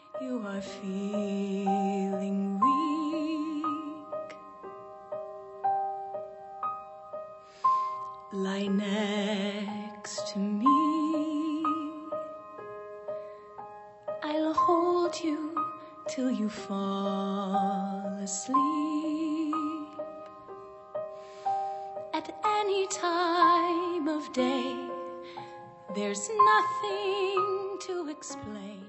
you are feeling weak, lie next to me. I'll hold you till you fall asleep. At any time of day, there's nothing to explain.